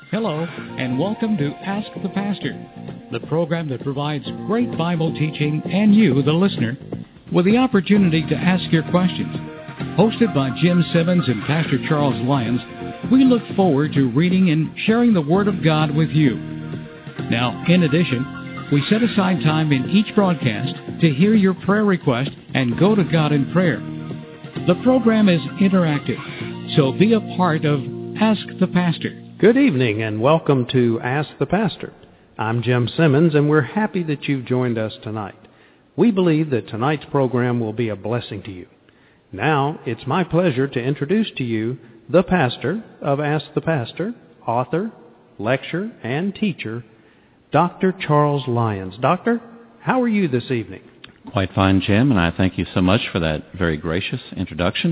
Hello, and welcome to Ask the Pastor, the program that provides great Bible teaching and you, the listener, with the opportunity to ask your questions. Hosted by Jim Simmons and Pastor Charles Lyons, we look forward to reading and sharing the Word of God with you. Now, in addition, we set aside time in each broadcast to hear your prayer request and go to God in prayer. The program is interactive, so be a part of Ask the Pastor. Good evening and welcome to Ask the Pastor. I'm Jim Simmons and we're happy that you've joined us tonight. We believe that tonight's program will be a blessing to you. Now, it's my pleasure to introduce to you the pastor of Ask the Pastor, author, lecturer, and teacher, Dr. Charles Lyons. Doctor, how are you this evening? Quite fine, Jim, and I thank you so much for that very gracious introduction.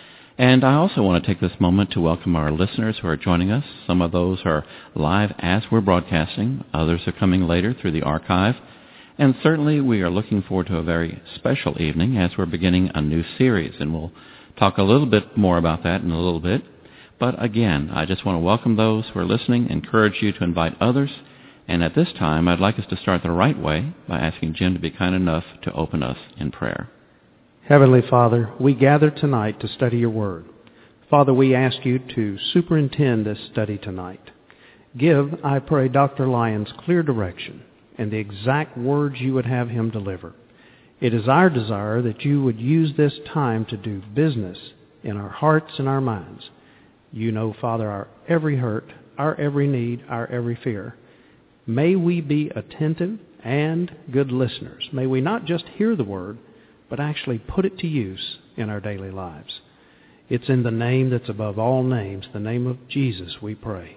And I also want to take this moment to welcome our listeners who are joining us. Some of those are live as we're broadcasting. Others are coming later through the archive. And certainly we are looking forward to a very special evening as we're beginning a new series. And we'll talk a little bit more about that in a little bit. But again, I just want to welcome those who are listening, encourage you to invite others. And at this time, I'd like us to start the right way by asking Jim to be kind enough to open us in prayer. Heavenly Father, we gather tonight to study your word. Father, we ask you to superintend this study tonight. Give, I pray, Dr. Lyons clear direction and the exact words you would have him deliver. It is our desire that you would use this time to do business in our hearts and our minds. You know, Father, our every hurt, our every need, our every fear. May we be attentive and good listeners. May we not just hear the word, but actually put it to use in our daily lives. It's in the name that's above all names, the name of Jesus, we pray.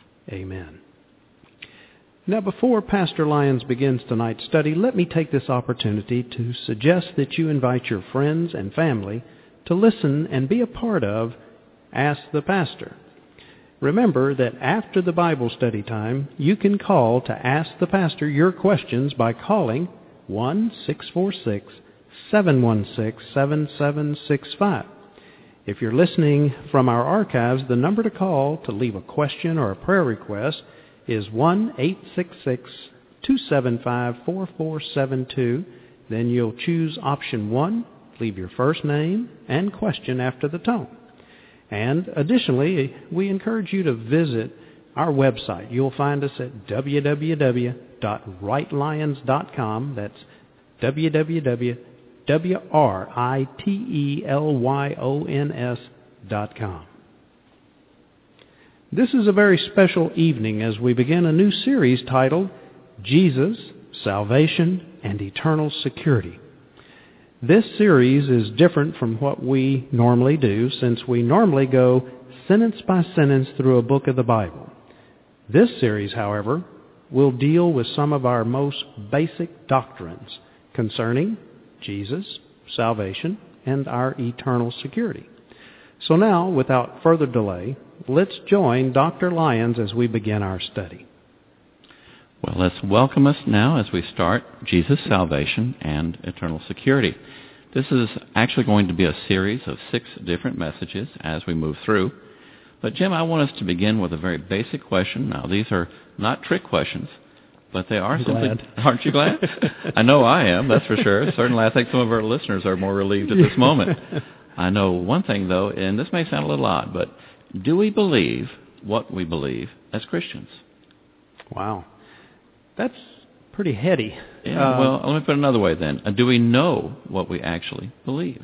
Amen. Now, before Pastor Lyons begins tonight's study, let me take this opportunity to suggest that you invite your friends and family to listen and be a part of Ask the Pastor. Remember that after the Bible study time, you can call to ask the pastor your questions by calling 1-646-716-7765. If you're listening from our archives, the number to call to leave a question or a prayer request is 1-866-275-4472. Then you'll choose option 1, leave your first name and question after the tone. And additionally, we encourage you to visit our website. You'll find us at www.writelyons.com. That's www.writelyons.com. This is a very special evening as we begin a new series titled Jesus, Salvation, and Eternal Security. This series is different from what we normally do, since we normally go sentence by sentence through a book of the Bible. This series, however, will deal with some of our most basic doctrines concerning Jesus, salvation, and our eternal security. So now, without further delay, let's join Dr. Lyons as we begin our study. Well, let's welcome us now as we start Jesus, Salvation, and Eternal Security. This is actually going to be a series of 6 different messages as we move through. But Jim, I want us to begin with a very basic question. Now, these are not trick questions, but they are simply... Glad. Aren't you glad? I know I am, that's for sure. Certainly, I think some of our listeners are more relieved at this moment. I know one thing, though, and this may sound a little odd, but do we believe what we believe as Christians? Wow. That's pretty heady. Yeah, well, let me put it another way then. Do we know what we actually believe?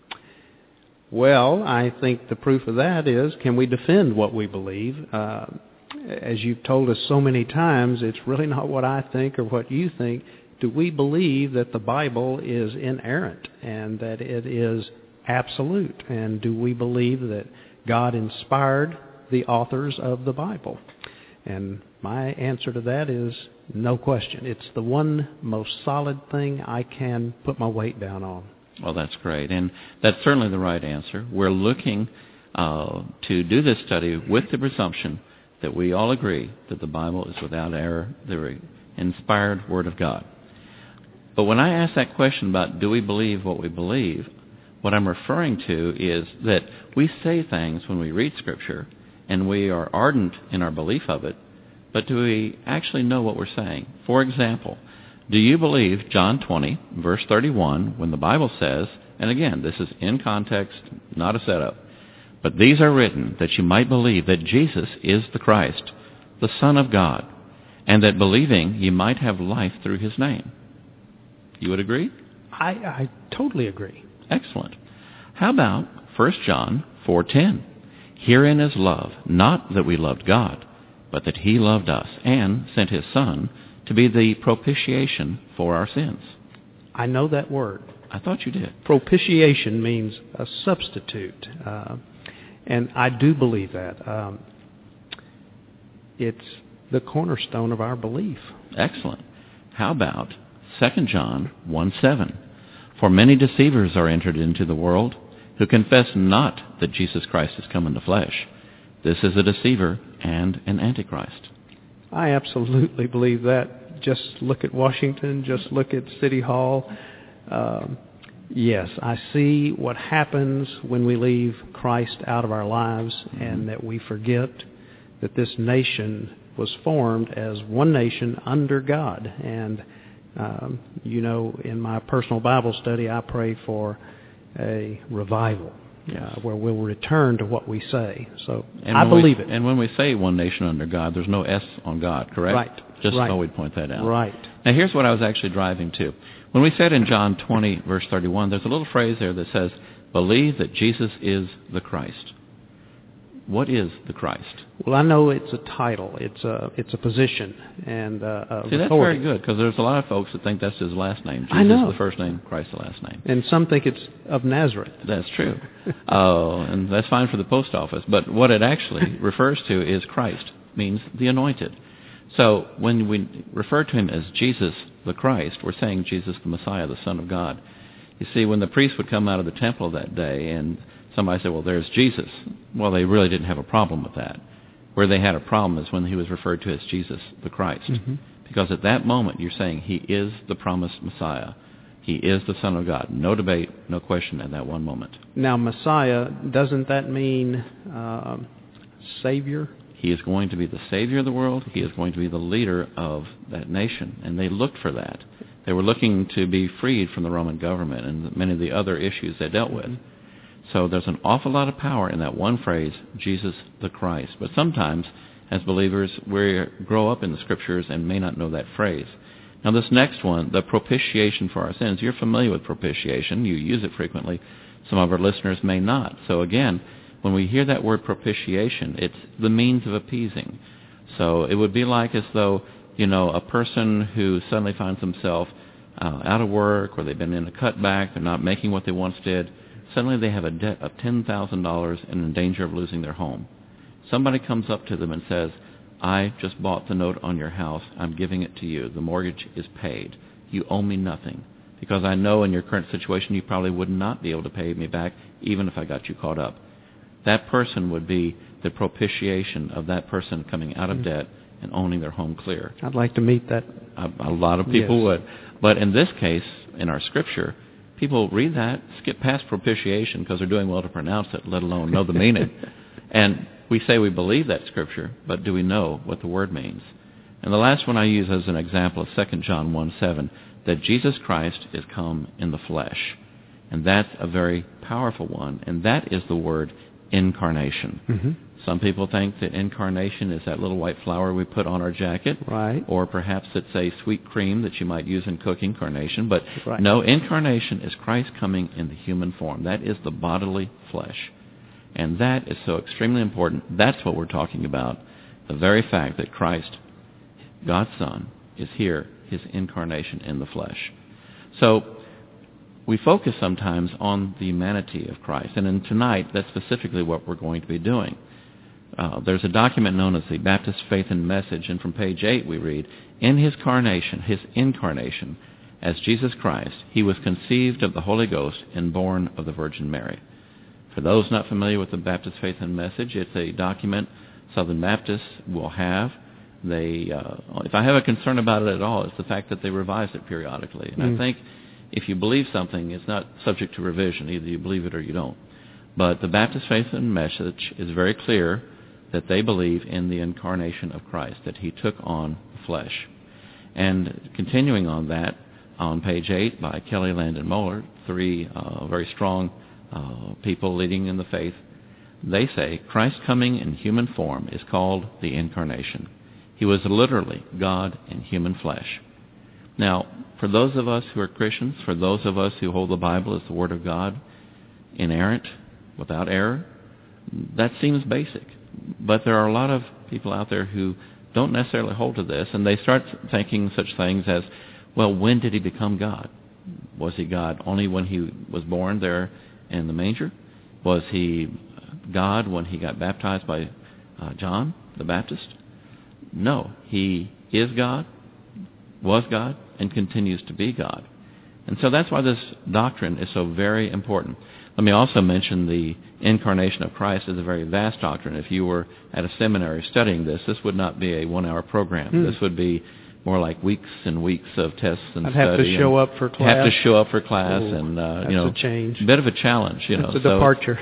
Well, I think the proof of that is, can we defend what we believe? As you've told us so many times, it's really not what I think or what you think. Do we believe that the Bible is inerrant and that it is absolute? And do we believe that God inspired the authors of the Bible? And my answer to that is no question. It's the one most solid thing I can put my weight down on. Well, that's great. And that's certainly the right answer. We're looking to do this study with the presumption that we all agree that the Bible is without error, the inspired Word of God. But when I ask that question about do we believe what we believe, what I'm referring to is that we say things when we read Scripture, and we are ardent in our belief of it, but do we actually know what we're saying? For example, do you believe John 20, verse 31, when the Bible says, and again, this is in context, not a setup, but these are written that you might believe that Jesus is the Christ, the Son of God, and that believing you might have life through his name. You would agree? I totally agree. Excellent. How about 1 John 4:10? Herein is love, not that we loved God, but that he loved us and sent his Son to be the propitiation for our sins. I know that word. I thought you did. Propitiation means a substitute, and I do believe that. It's the cornerstone of our belief. Excellent. How about 2 John 1:7? For many deceivers are entered into the world, who confess not that Jesus Christ has come in the flesh. This is a deceiver and an antichrist. I absolutely believe that. Just look at Washington, just look at City Hall. Yes, I see what happens when we leave Christ out of our lives, and that we forget that this nation was formed as one nation under God. And in my personal Bible study, I pray for a revival where we'll return to what we say. So I believe it. And when we say one nation under God, there's no S on God, correct? Right. Just so we'd point that out. Right. Now here's what I was actually driving to. When we said in John 20, verse 31, there's a little phrase there that says, believe that Jesus is the Christ. What is the Christ? Well, I know it's a title. It's a position and See, that's authority. very good, because there's a lot of folks that think that's his last name. Jesus I know. is the first name, Christ the last name. And some think it's of Nazareth. That's true. And that's fine for the post office. But what it actually refers to is Christ, means the anointed. So when we refer to him as Jesus the Christ, we're saying Jesus the Messiah, the Son of God. You see, when the priest would come out of the temple that day and somebody said, well, there's Jesus. Well, they really didn't have a problem with that. Where they had a problem is when he was referred to as Jesus the Christ. Mm-hmm. Because at that moment, you're saying he is the promised Messiah. He is the Son of God. No debate, no question at that one moment. Now, Messiah, doesn't that mean Savior? He is going to be the Savior of the world. He is going to be the leader of that nation. And they looked for that. They were looking to be freed from the Roman government and many of the other issues they dealt with. So there's an awful lot of power in that one phrase, Jesus the Christ. But sometimes, as believers, we grow up in the Scriptures and may not know that phrase. Now this next one, the propitiation for our sins, you're familiar with propitiation. You use it frequently. Some of our listeners may not. So again, when we hear that word propitiation, it's the means of appeasing. So it would be like as though, a person who suddenly finds themselves out of work, or they've been in a cutback, they're not making what they once did, suddenly they have a debt of $10,000 and in danger of losing their home. Somebody comes up to them and says, I just bought the note on your house. I'm giving it to you. The mortgage is paid. You owe me nothing. Because I know in your current situation you probably would not be able to pay me back even if I got you caught up. That person would be the propitiation of that person coming out of debt and owning their home clear. I'd like to meet that. A lot of people would. But in this case, in our Scripture, people read that, skip past propitiation because they're doing well to pronounce it, let alone know the meaning. And we say we believe that Scripture, but do we know what the word means? And the last one I use as an example is 2 John 1:7, that Jesus Christ is come in the flesh. And that's a very powerful one, and that is the word incarnation. Mm-hmm. Some people think that incarnation is that little white flower we put on our jacket. Right. Or perhaps it's a sweet cream that you might use in cooking, carnation. But no, incarnation is Christ coming in the human form. That is the bodily flesh. And that is so extremely important. That's what we're talking about. The very fact that Christ, God's Son, is here, his incarnation in the flesh. So we focus sometimes on the humanity of Christ. And tonight, that's specifically what we're going to be doing. There's a document known as the Baptist Faith and Message, and from page 8 we read, in his incarnation, as Jesus Christ, he was conceived of the Holy Ghost and born of the Virgin Mary. For those not familiar with the Baptist Faith and Message, it's a document Southern Baptists will have. If I have a concern about it at all, it's the fact that they revise it periodically. And I think if you believe something, it's not subject to revision. Either you believe it or you don't. But the Baptist Faith and Message is very clear that they believe in the incarnation of Christ, that he took on flesh. And continuing on that, on page 8 by Kelly Landon Moeller, three very strong people leading in the faith, they say Christ coming in human form is called the incarnation. He was literally God in human flesh. Now, for those of us who are Christians, for those of us who hold the Bible as the Word of God, inerrant, without error, that seems basic. But there are a lot of people out there who don't necessarily hold to this, and they start thinking such things as, well, when did he become God? Was he God only when he was born there in the manger? Was he God when he got baptized by John the Baptist? No, he is God, was God, and continues to be God. And so that's why this doctrine is so very important. Let me also mention the incarnation of Christ is a very vast doctrine. If you were at a seminary studying this would not be a one-hour program. This would be more like weeks and weeks of tests and study. I'd have to show up for class. Have to show up for class, and that's a change. A bit of a challenge. It's a departure.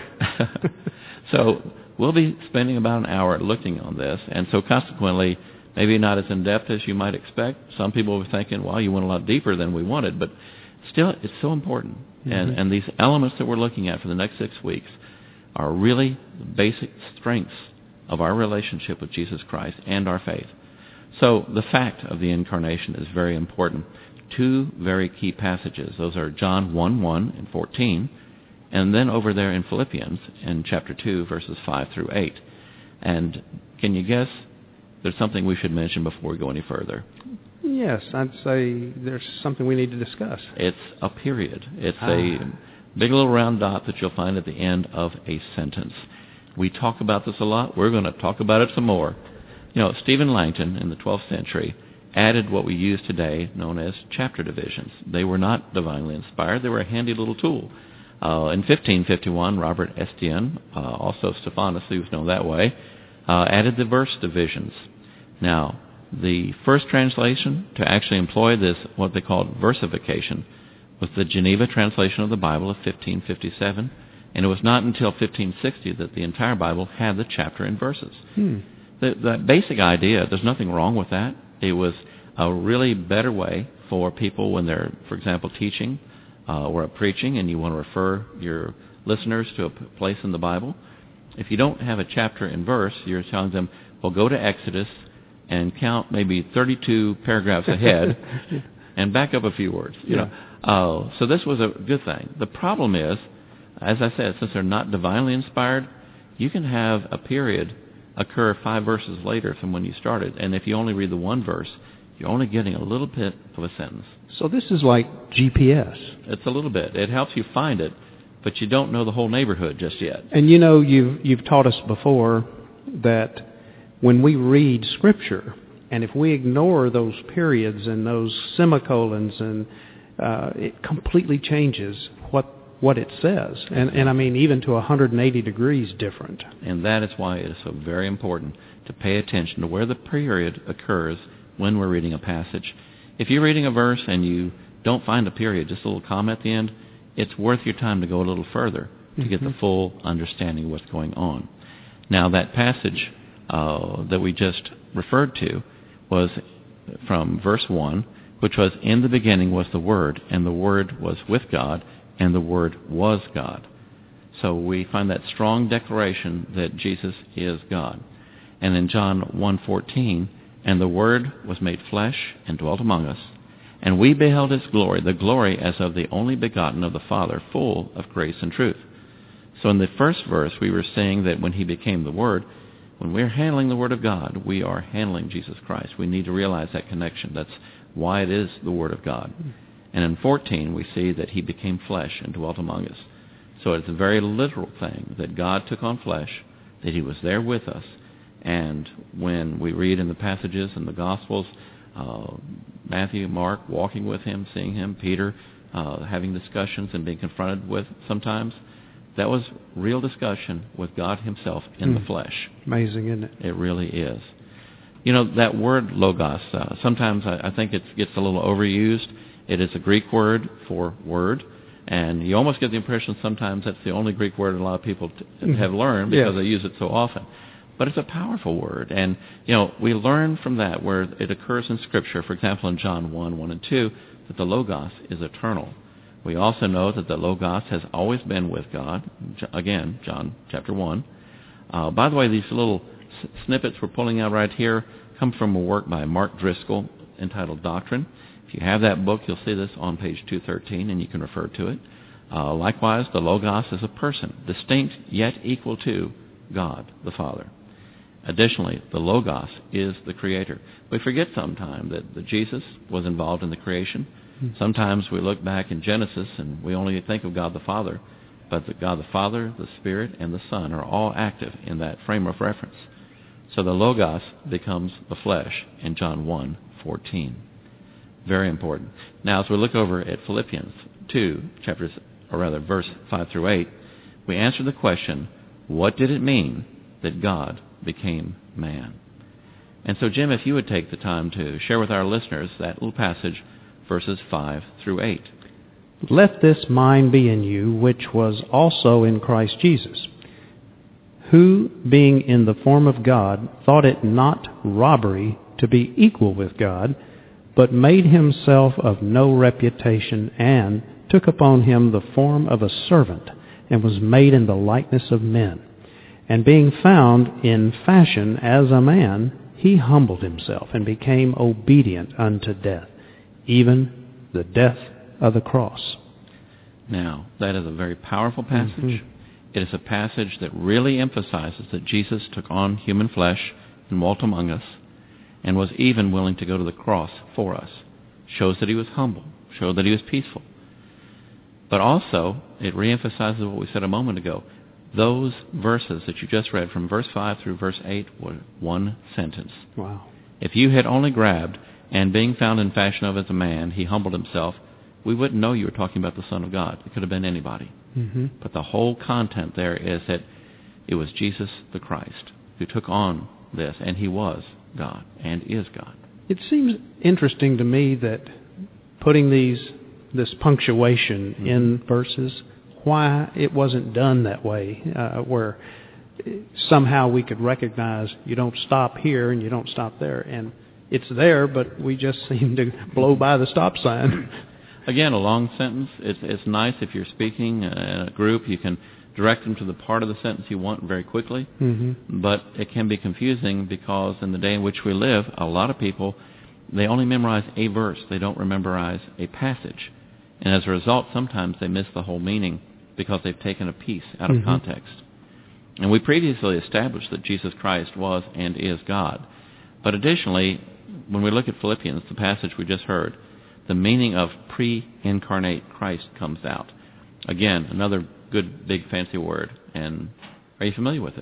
So we'll be spending about an hour looking on this, and so consequently, maybe not as in-depth as you might expect. Some people were thinking, well, you went a lot deeper than we wanted, but still, it's so important. And these elements that we're looking at for the next 6 weeks are really the basic strengths of our relationship with Jesus Christ and our faith. So the fact of the incarnation is very important. Two very key passages. Those are John 1:1 and 14, and then over there in Philippians in chapter 2, verses 5 through 8. And can you guess there's something we should mention before we go any further? Yes, I'd say there's something we need to discuss. It's a period. It's a big little round dot that you'll find at the end of a sentence. We talk about this a lot. We're going to talk about it some more. Stephen Langton in the 12th century added what we use today known as chapter divisions. They were not divinely inspired. They were a handy little tool. In 1551, Robert Estienne, also Stephanus, who was known that way, added the verse divisions. Now, the first translation to actually employ this, what they called versification, was the Geneva translation of the Bible of 1557, and it was not until 1560 that the entire Bible had the chapter and verses. The basic idea, there's nothing wrong with that. It was a really better way for people when they're, for example, teaching or preaching, and you want to refer your listeners to a place in the Bible. If you don't have a chapter and verse, you're telling them, well, go to Exodus and count maybe 32 paragraphs ahead and back up a few words. So this was a good thing. The problem is, as I said, since they're not divinely inspired, you can have a period occur 5 verses later from when you started. And if you only read the one verse, you're only getting a little bit of a sentence. So this is like GPS. It's a little bit. It helps you find it, but you don't know the whole neighborhood just yet. And you've taught us before that when we read Scripture, and if we ignore those periods and those semicolons, and it completely changes what it says. And I mean, even to 180 degrees different. And that is why it is so very important to pay attention to where the period occurs when we're reading a passage. If you're reading a verse and you don't find a period, just a little comma at the end, it's worth your time to go a little further to get the full understanding of what's going on. Now, that passage that we just referred to was from verse 1, which was, in the beginning was the Word, and the Word was with God, and the Word was God. So we find that strong declaration that Jesus is God. And in John 1:14, and the Word was made flesh and dwelt among us, and we beheld his glory, the glory as of the only begotten of the Father, full of grace and truth. So in the first verse, we were saying that when he became the Word, when we're handling the Word of God, we are handling Jesus Christ. We need to realize that connection. That's why it is the Word of God. And in 14, we see that he became flesh and dwelt among us. So it's a very literal thing that God took on flesh, that he was there with us. And when we read in the passages in the Gospels, Matthew, Mark, walking with him, seeing him, Peter, having discussions and being confronted with sometimes, that was real discussion with God himself in the flesh. Amazing, isn't it? It really is. That word logos, sometimes I think it gets a little overused. It is a Greek word for word, and you almost get the impression sometimes that's the only Greek word a lot of people have learned because they use it so often. but it's a powerful word. And, we learn from that where it occurs in Scripture, for example, in John 1 and 2, that the Logos is eternal. We also know that the Logos has always been with God. Again, John chapter 1. By the way, these little snippets we're pulling out right here come from a work by Mark Driscoll entitled Doctrine. If you have that book, you'll see this on page 213, and you can refer to it. Likewise, the Logos is a person, distinct yet equal to God the Father. Additionally, the Logos is the Creator. We forget sometimes that Jesus was involved in the creation. Sometimes we look back in Genesis and we only think of God the Father, but that God the Father, the Spirit, and the Son are all active in that frame of reference. So the Logos becomes the flesh in John 1:14. Very important. Now, as we look over at Philippians 2, verse 5 through 8, we answer the question, what did it mean that God became man? And so, Jim, if you would take the time to share with our listeners that little passage, verses 5 through 8. Let this mind be in you, which was also in Christ Jesus, who, being in the form of God, thought it not robbery to be equal with God, but made himself of no reputation, and took upon him the form of a servant, and was made in the likeness of men. And being found in fashion as a man, he humbled himself, and became obedient unto death, even the death of the cross. Now, that is a very powerful passage. Mm-hmm. It is a passage that really emphasizes that Jesus took on human flesh and walked among us, and was even willing to go to the cross for us. Shows that he was humble, showed that he was peaceful. But also, it reemphasizes what we said a moment ago. Those verses that you just read from verse 5 through verse 8 were one sentence. Wow. If you had only grabbed, and being found in fashion of as a man, he humbled himself, we wouldn't know you were talking about the Son of God. It could have been anybody. Mm-hmm. But the whole content there is that it was Jesus the Christ who took on this, and he was God and is God. It seems interesting to me that putting this punctuation mm-hmm. in verses, why it wasn't done that way, where somehow we could recognize you don't stop here and you don't stop there. And it's there, but we just seem to blow by the stop sign. Again, a long sentence. It's nice if you're speaking in a group, you can direct them to the part of the sentence you want very quickly. Mm-hmm. But it can be confusing because in the day in which we live, a lot of people, they only memorize a verse. They don't memorize a passage. And as a result, sometimes they miss the whole meaning because they've taken a piece out of mm-hmm. context. And we previously established that Jesus Christ was and is God. But additionally, when we look at Philippians, the passage we just heard, the meaning of pre-incarnate Christ comes out. Again, another good, big, fancy word. And are you familiar with it?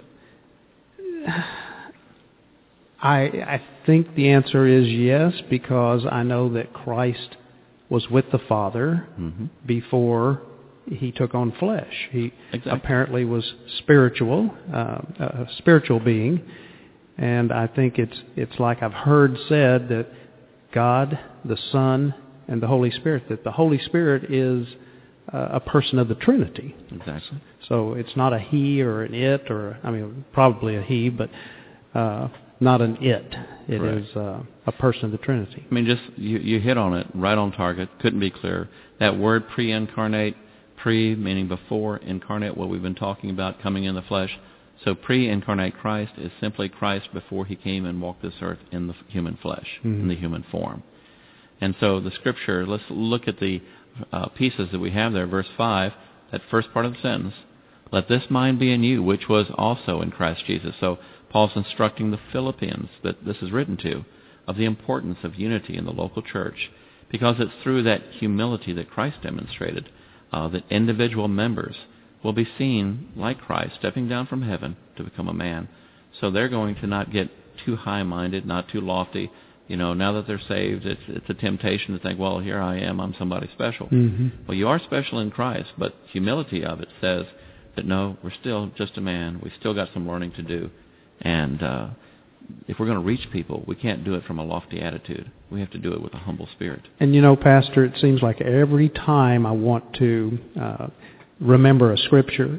I think the answer is yes, because I know that Christ was with the Father mm-hmm. before he took on flesh. He exactly. apparently was spiritual, a spiritual being. And I think it's like I've heard said that God, the Son, and the Holy Spirit, that the Holy Spirit is a person of the Trinity. Exactly. So it's not a he or an it, or, probably a he, but not an it. It Correct. is a person of the Trinity. Just you hit on it, right on target. Couldn't be clearer. That word pre-incarnate, pre meaning before, incarnate, what we've been talking about, coming in the flesh. So pre-incarnate Christ is simply Christ before he came and walked this earth in the human flesh, mm-hmm. in the human form. And so the Scripture, let's look at the pieces that we have there. Verse 5, that first part of the sentence, let this mind be in you, which was also in Christ Jesus. So Paul's instructing the Philippians that this is written to, of the importance of unity in the local church, because it's through that humility that Christ demonstrated that individual members will be seen like Christ, stepping down from heaven to become a man. So they're going to not get too high-minded, not too lofty. Now that they're saved, it's a temptation to think, well, here I am, I'm somebody special. Mm-hmm. Well, you are special in Christ, but humility of it says that, no, we're still just a man. We've still got some learning to do. And if we're going to reach people, we can't do it from a lofty attitude. We have to do it with a humble spirit. And Pastor, it seems like every time I want to remember a scripture,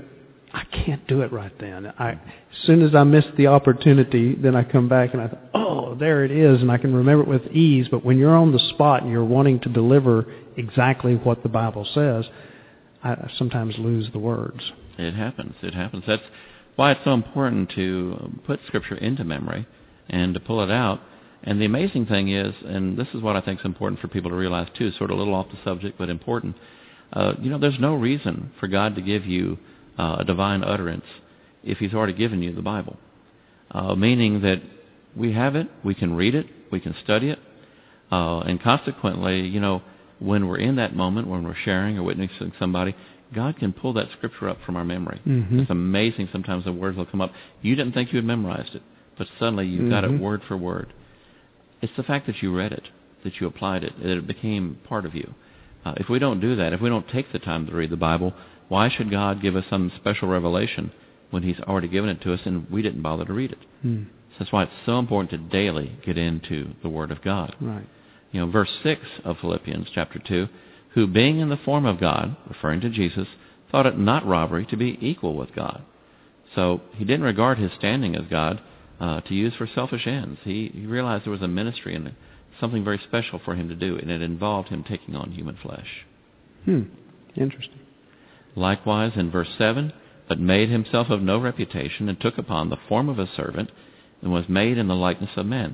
I can't do it right then. As soon as I miss the opportunity, then I come back and I thought, oh, there it is, and I can remember it with ease. But when you're on the spot and you're wanting to deliver exactly what the Bible says, I sometimes lose the words. It happens. That's why it's so important to put Scripture into memory and to pull it out. And the amazing thing is, and this is what I think is important for people to realize too, sort of a little off the subject but important, there's no reason for God to give you a divine utterance if He's already given you the Bible. Meaning that we have it, we can read it, we can study it, and consequently, when we're in that moment, when we're sharing or witnessing somebody, God can pull that Scripture up from our memory. Mm-hmm. It's amazing sometimes the words will come up. You didn't think you had memorized it, but suddenly you've got it word for word. It's the fact that you read it, that you applied it, that it became part of you. If we don't do that, if we don't take the time to read the Bible, why should God give us some special revelation when He's already given it to us and we didn't bother to read it? So that's why it's so important to daily get into the Word of God. Right. Verse 6 of Philippians chapter 2, who being in the form of God, referring to Jesus, thought it not robbery to be equal with God. So he didn't regard his standing as God to use for selfish ends. He realized there was a ministry and something very special for him to do, and it involved him taking on human flesh. Interesting. Likewise, in verse 7, but made himself of no reputation, and took upon the form of a servant, and was made in the likeness of men.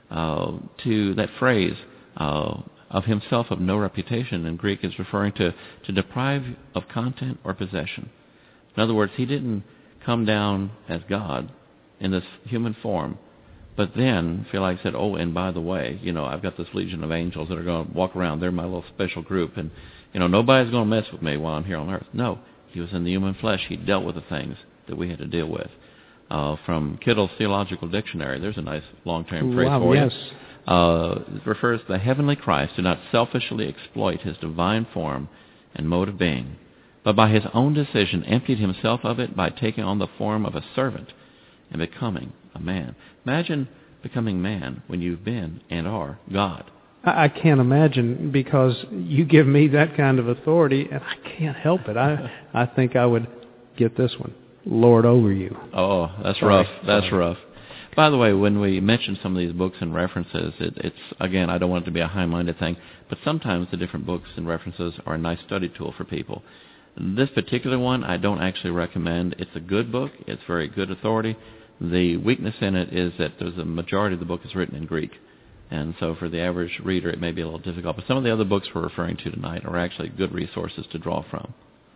To that phrase, of himself of no reputation, in Greek is referring to deprive of content or possession. In other words, he didn't come down as God in this human form, but then feel like he said, oh, and by the way, I've got this legion of angels that are going to walk around. They're my little special group, and nobody's going to mess with me while I'm here on earth. No, he was in the human flesh. He dealt with the things that we had to deal with. From Kittle's Theological Dictionary, there's a nice long-term phrase for yes. you. It refers to the heavenly Christ did not selfishly exploit his divine form and mode of being, but by his own decision emptied himself of it by taking on the form of a servant and becoming a man. Imagine becoming man when you've been and are God. I can't imagine, because you give me that kind of authority, and I can't help it. I think I would get this one. Lord over you. Oh, that's rough. That's rough. By the way, when we mention some of these books and references, it's, again, I don't want it to be a high-minded thing, but sometimes the different books and references are a nice study tool for people. This particular one I don't actually recommend. It's a good book. It's very good authority. The weakness in it is that there's a majority of the book is written in Greek. And so for the average reader, it may be a little difficult. But some of the other books we're referring to tonight are actually good resources to draw from.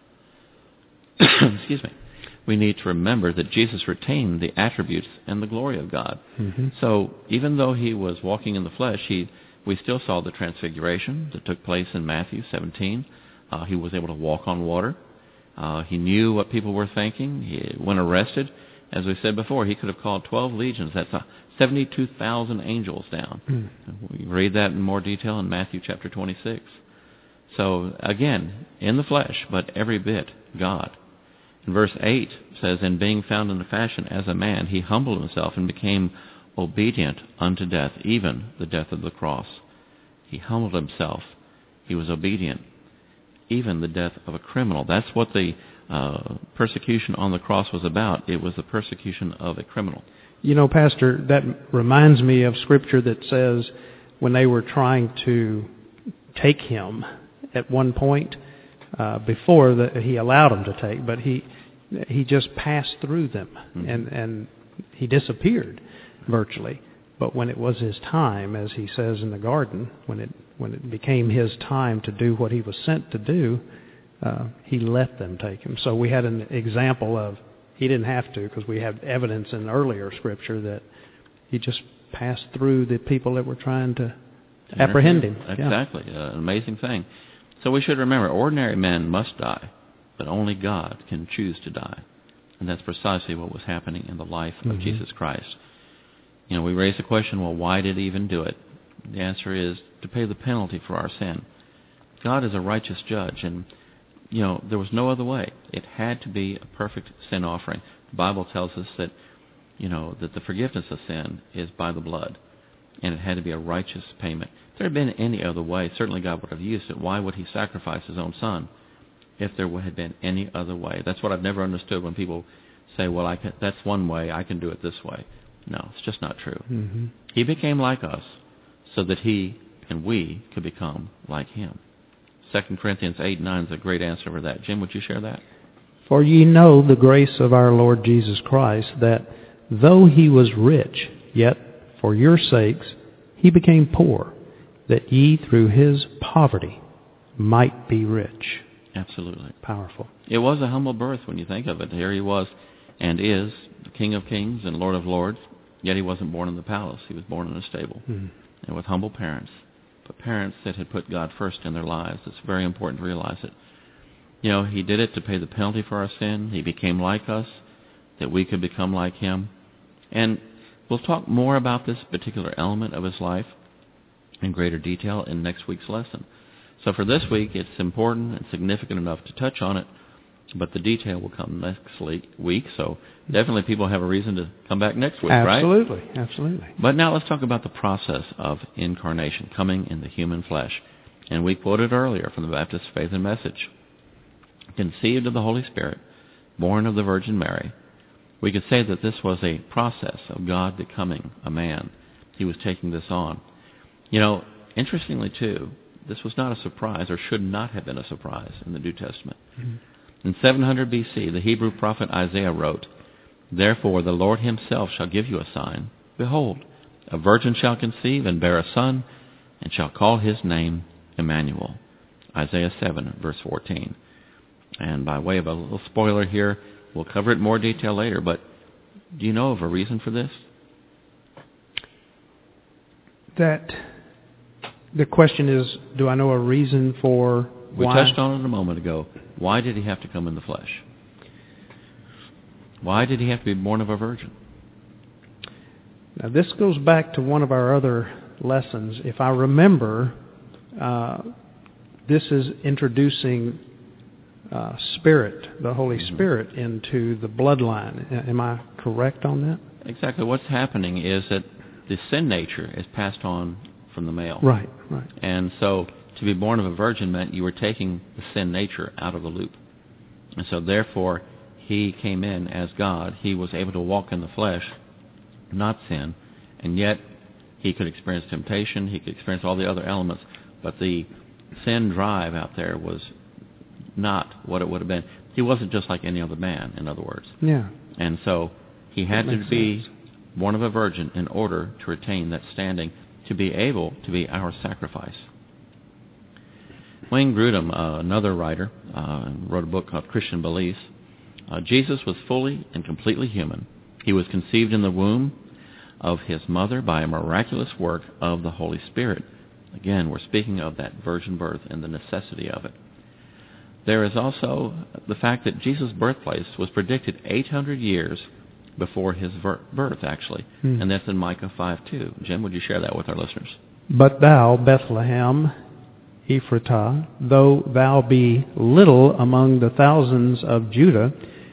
Excuse me. We need to remember that Jesus retained the attributes and the glory of God. So even though he was walking in the flesh, we still saw the transfiguration that took place in Matthew 17. He was able to walk on water. He knew what people were thinking. When arrested, as we said before, he could have called 12 legions. That's 72,000 angels down. We read that in more detail in Matthew chapter 26. So again, in the flesh, but every bit God. In verse 8 says, and being found in the fashion as a man, he humbled himself and became obedient unto death, even the death of the cross. He humbled himself. He was obedient, even the death of a criminal. That's what the persecution on the cross was about. It was the persecution of a criminal. Pastor, that reminds me of Scripture that says when they were trying to take him at one point, before that he allowed them to take, but he just passed through them, and he disappeared virtually. But when it was his time, as he says in the garden, when it became his time to do what he was sent to do, he let them take him. So we had an example of he didn't have to, because we have evidence in earlier Scripture that he just passed through the people that were trying to apprehend him. Exactly. An amazing thing. So we should remember, ordinary men must die, but only God can choose to die. And that's precisely what was happening in the life of Jesus Christ. We raise the question, well, why did he even do it? The answer is to pay the penalty for our sin. God is a righteous judge, and, there was no other way. It had to be a perfect sin offering. The Bible tells us that, that the forgiveness of sin is by the blood, and it had to be a righteous payment. If there had been any other way, certainly God would have used it. Why would he sacrifice his own son? if there had been any other way. That's what I've never understood when people say, well, that's one way, I can do it this way. No, it's just not true. Mm-hmm. He became like us so that he and we could become like him. 2 Corinthians 8:9 is a great answer for that. Jim, would you share that? For ye know the grace of our Lord Jesus Christ, that though he was rich, yet for your sakes he became poor, that ye through his poverty might be rich. Absolutely. Powerful. It was a humble birth when you think of it. Here he was and is the King of Kings and Lord of Lords, yet he wasn't born in the palace. He was born in a stable and with humble parents, but parents that had put God first in their lives. It's very important to realize it. You know, he did it to pay the penalty for our sin. He became like us, that we could become like him. And we'll talk more about this particular element of his life in greater detail in next week's lesson. So for this week, it's important and significant enough to touch on it, but the detail will come next week. So definitely people have a reason to come back next week, right? Absolutely, absolutely. But now let's talk about the process of incarnation, coming in the human flesh. And we quoted earlier from the Baptist Faith and Message. Conceived of the Holy Spirit, born of the Virgin Mary. We could say that this was a process of God becoming a man. He was taking this on. You know, interestingly too, this was not a surprise, or should not have been a surprise in the New Testament. Mm-hmm. In 700 B.C., the Hebrew prophet Isaiah wrote, Therefore the Lord himself shall give you a sign. Behold, a virgin shall conceive and bear a son, and shall call his name Emmanuel. Isaiah 7, verse 14. And by way of a little spoiler here, we'll cover it in more detail later, but do you know of a reason for this? That the question is, do I know a reason for we why? We touched on it a moment ago. Why did he have to come in the flesh? Why did he have to be born of a virgin? Now, this goes back to one of our other lessons. If I remember, this is introducing Spirit, the Holy Spirit, into the bloodline. Am I correct on that? Exactly. What's happening is that the sin nature is passed on from the male. Right, right. And so to be born of a virgin meant you were taking the sin nature out of the loop. And so therefore, he came in as God. He was able to walk in the flesh, not sin, and yet he could experience temptation. He could experience all the other elements. But the sin drive out there was not what it would have been. He wasn't just like any other man, in other words. Yeah. And so he had to be born of a virgin in order to retain that standing, to be able to be our sacrifice. Wayne Grudem, another writer, wrote a book called Christian Beliefs. Jesus was fully and completely human. He was conceived in the womb of his mother by a miraculous work of the Holy Spirit. Again, we're speaking of that virgin birth and the necessity of it. There is also the fact that Jesus' birthplace was predicted 800 years before his birth, actually. And that's in Micah 5:2. Jim, would you share that with our listeners? But thou, Bethlehem, Ephratah, though thou be little among the thousands of Judah,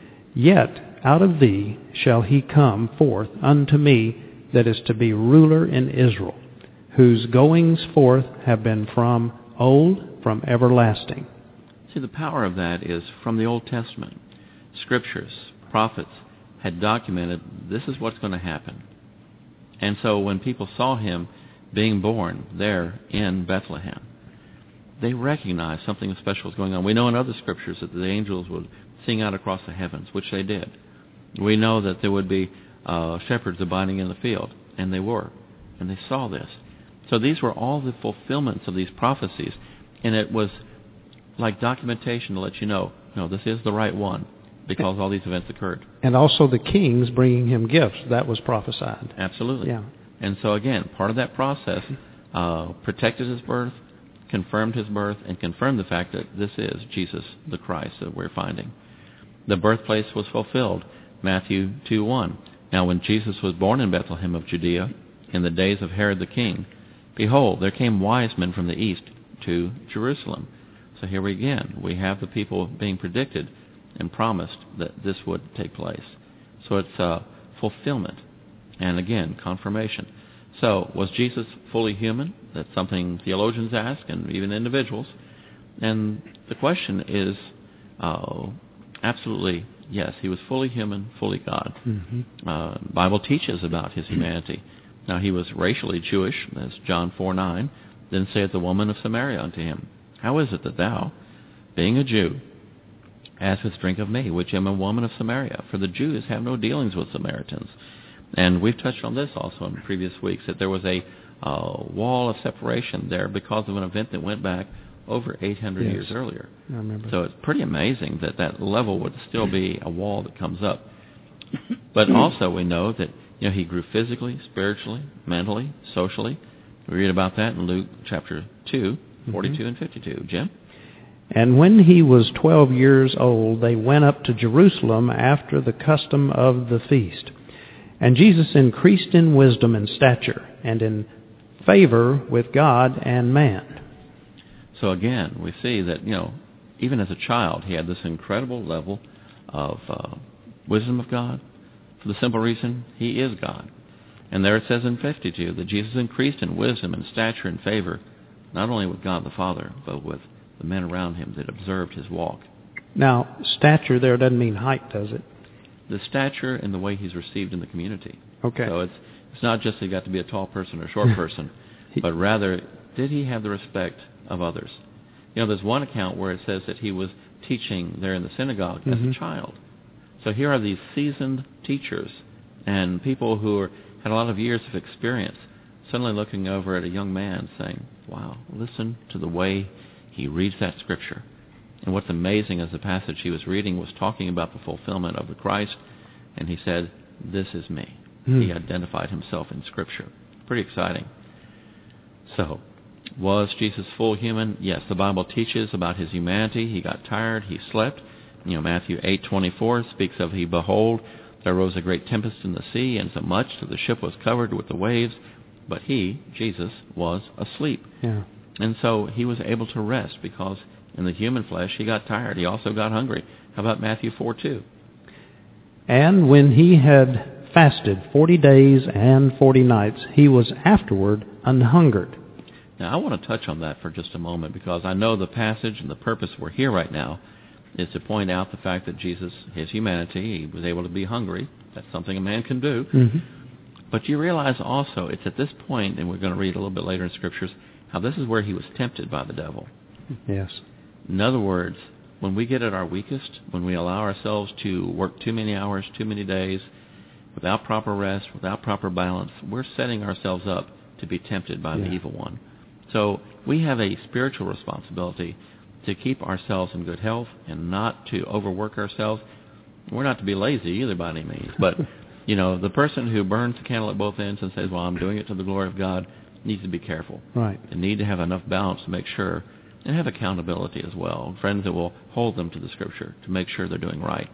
yet out of thee shall he come forth unto me that is to be ruler in Israel, whose goings forth have been from old, from everlasting. See, the power of that is from the Old Testament. Scriptures, prophets had documented this is what's going to happen. And so when people saw him being born there in Bethlehem, they recognized something special was going on. We know in other scriptures that the angels would sing out across the heavens, which they did. We know that there would be shepherds abiding in the field, and they were. And they saw this. So these were all the fulfillments of these prophecies, and it was like documentation to let you know, no, this is the right one, because all these events occurred. And also the kings bringing him gifts, that was prophesied. Absolutely. Yeah. And so again, part of that process protected his birth, confirmed his birth, and confirmed the fact that this is Jesus the Christ that we're finding. The birthplace was fulfilled, Matthew 2:1. Now when Jesus was born in Bethlehem of Judea, in the days of Herod the king, behold, there came wise men from the east to Jerusalem. So here we have the people being predicted and promised that this would take place. So it's fulfillment, and again, confirmation. So was Jesus fully human? That's something theologians ask, and even individuals. And the question is, absolutely, yes, he was fully human, fully God. Mm-hmm. The Bible teaches about his humanity. Now, he was racially Jewish, as John 4:9, then saith the woman of Samaria unto him, How is it that thou, being a Jew, askest drink of me, which am a woman of Samaria? For the Jews have no dealings with Samaritans. And we've touched on this also in previous weeks, that there was a wall of separation there because of an event that went back over 800 Yes. years earlier. I remember. So it's pretty amazing that that level would still be a wall that comes up. But also we know that he grew physically, spiritually, mentally, socially. We read about that in Luke chapter 2, 42 and 52. Jim? And when he was 12 years old, they went up to Jerusalem after the custom of the feast. And Jesus increased in wisdom and stature, and in favor with God and man. So again, we see that, even as a child, he had this incredible level of wisdom of God, for the simple reason he is God. And there it says in 52 that Jesus increased in wisdom and stature and favor, not only with God the Father, but with the men around him that observed his walk. Now, stature there doesn't mean height, does it? The stature and the way he's received in the community. Okay. So it's not just he got to be a tall person or a short person, but rather, did he have the respect of others? There's one account where it says that he was teaching there in the synagogue as a child. So here are these seasoned teachers and people who had a lot of years of experience suddenly looking over at a young man saying, wow, listen to the way he reads that scripture. And what's amazing is the passage he was reading was talking about the fulfillment of the Christ, and he said, this is me. He identified himself in scripture. Pretty exciting. So, was Jesus full human? Yes, the Bible teaches about his humanity. He got tired. He slept. Matthew 8:24 speaks of, behold, there arose a great tempest in the sea, and so much that the ship was covered with the waves. But he, Jesus, was asleep. Yeah. And so he was able to rest because in the human flesh he got tired. He also got hungry. How about Matthew 4:2? And when he had fasted 40 days and 40 nights, he was afterward anhungered. Now, I want to touch on that for just a moment because I know the passage and the purpose we're here right now is to point out the fact that Jesus, his humanity, he was able to be hungry. That's something a man can do. Mm-hmm. But you realize also it's at this point, and we're going to read a little bit later in Scriptures, how this is where he was tempted by the devil. Yes. In other words, when we get at our weakest, when we allow ourselves to work too many hours, too many days, without proper rest, without proper balance, we're setting ourselves up to be tempted by the evil one. So we have a spiritual responsibility to keep ourselves in good health and not to overwork ourselves. We're not to be lazy either by any means, but the person who burns the candle at both ends and says, well, I'm doing it to the glory of God, needs to be careful. Right. They need to have enough balance to make sure, and have accountability as well, friends that will hold them to the Scripture to make sure they're doing right.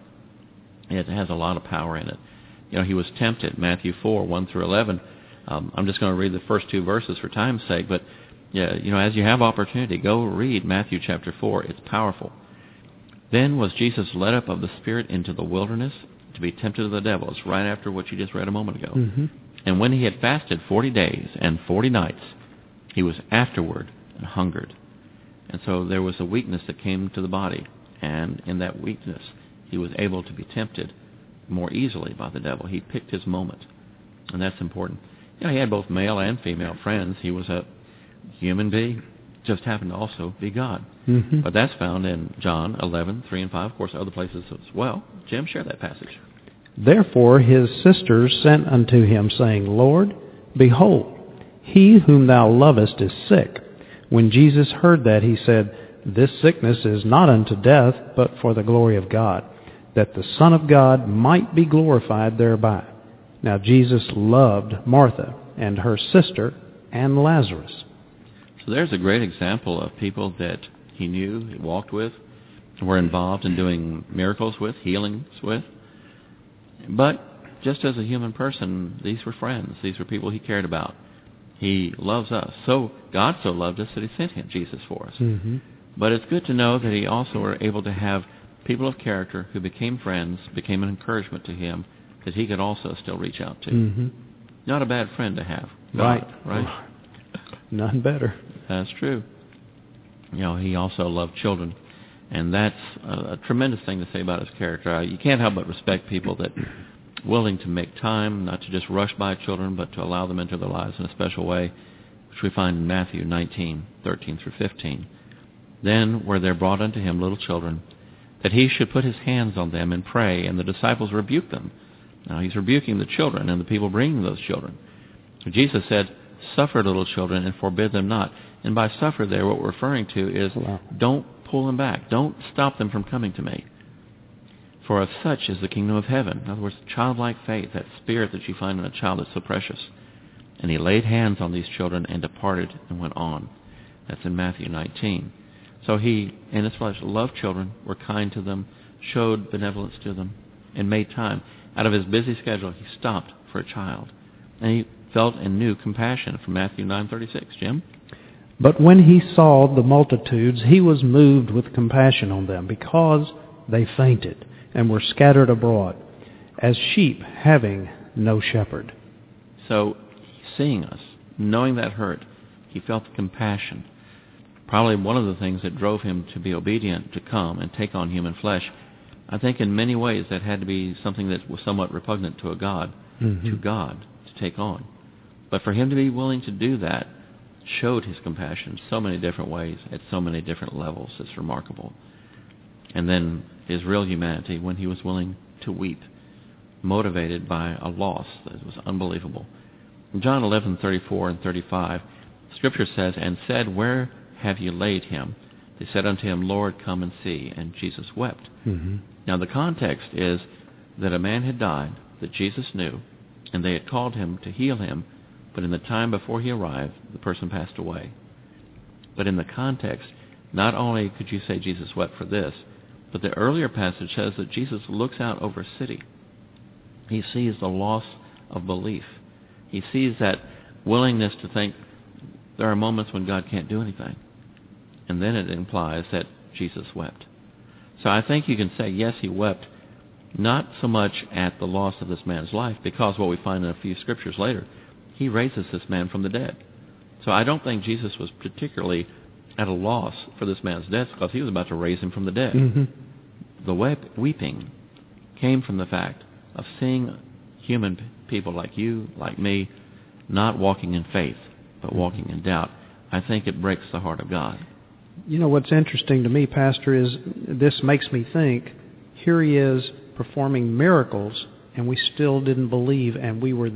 It has a lot of power in it. He was tempted, Matthew 4, 1 through 11. I'm just going to read the first two verses for time's sake, but as you have opportunity, go read Matthew chapter 4. It's powerful. Then was Jesus led up of the Spirit into the wilderness to be tempted of the devil. It's right after what you just read a moment ago. Mm-hmm. And when he had fasted 40 days and 40 nights, he was afterward and hungered. And so there was a weakness that came to the body. And in that weakness, he was able to be tempted more easily by the devil. He picked his moment. And that's important. He had both male and female friends. He was a human being, just happened to also be God. Mm-hmm. But that's found in John 11, 3 and 5, of course, other places as well. Jim, share that passage. Therefore his sisters sent unto him, saying, Lord, behold, he whom thou lovest is sick. When Jesus heard that, he said, This sickness is not unto death, but for the glory of God, that the Son of God might be glorified thereby. Now Jesus loved Martha and her sister and Lazarus. So there's a great example of people that he knew, he walked with, were involved in doing miracles with, healings with. But just as a human person, these were friends. These were people he cared about. He loves us. So God so loved us that he sent him, Jesus, for us. Mm-hmm. But it's good to know that he also were able to have people of character who became friends, became an encouragement to him that he could also still reach out to. Mm-hmm. Not a bad friend to have. God, right? None better. That's true. He also loved children. And that's a tremendous thing to say about his character. You can't help but respect people that willing to make time, not to just rush by children, but to allow them into their lives in a special way, which we find in Matthew 19:13 through 15. Then were there brought unto him little children, that he should put his hands on them and pray, and the disciples rebuked them. Now he's rebuking the children and the people bringing those children. Jesus said, suffer little children and forbid them not. And by suffer there, what we're referring to is don't pull them back. Don't stop them from coming to me. For of such is the kingdom of heaven. In other words, childlike faith, that spirit that you find in a child that's so precious. And he laid hands on these children and departed and went on. That's in Matthew 19. So he, in his flesh, loved children, were kind to them, showed benevolence to them, and made time. Out of his busy schedule, he stopped for a child. And he felt and knew compassion from Matthew 9:36. Jim? But when he saw the multitudes, he was moved with compassion on them, because they fainted and were scattered abroad, as sheep having no shepherd. So, seeing us, knowing that hurt, he felt the compassion. Probably one of the things that drove him to be obedient, to come and take on human flesh. I think in many ways that had to be something that was somewhat repugnant to a God, to God, to take on. But for him to be willing to do that showed his compassion in so many different ways, at so many different levels. It's remarkable. And then his real humanity, when he was willing to weep, motivated by a loss that was unbelievable. In John 11:34 and 35, Scripture says, and said, where have you laid him? They said unto him, Lord, come and see. And Jesus wept. Now the context is that a man had died that Jesus knew, and they had called him to heal him, but in the time before he arrived, the person passed away. But in the context, not only could you say Jesus wept for this, but the earlier passage says that Jesus looks out over a city. He sees the loss of belief. He sees that willingness to think there are moments when God can't do anything. And then it implies that Jesus wept. So I think you can say, yes, he wept, not so much at the loss of this man's life, because what we find in a few scriptures later, he raises this man from the dead. So I don't think Jesus was particularly at a loss for this man's death, because he was about to raise him from the dead. The weeping came from the fact of seeing human people like you, like me, not walking in faith, but walking in doubt. I think it breaks the heart of God. You know, what's interesting to me, Pastor, is this makes me think, here he is performing miracles, and we still didn't believe, and